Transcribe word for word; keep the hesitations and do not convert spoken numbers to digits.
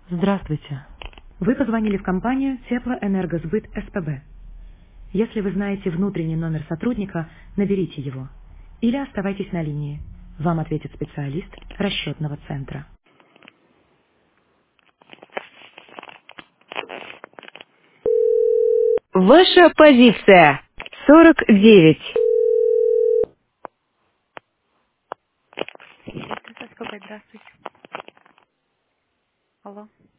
Здравствуйте. Вы позвонили в компанию Теплоэнергосбыт СПБ. Если вы знаете внутренний номер сотрудника, наберите его. Или оставайтесь на линии. Вам ответит специалист расчетного центра. Ваша позиция. сорок девять. Это СПБ, здравствуйте. Алло.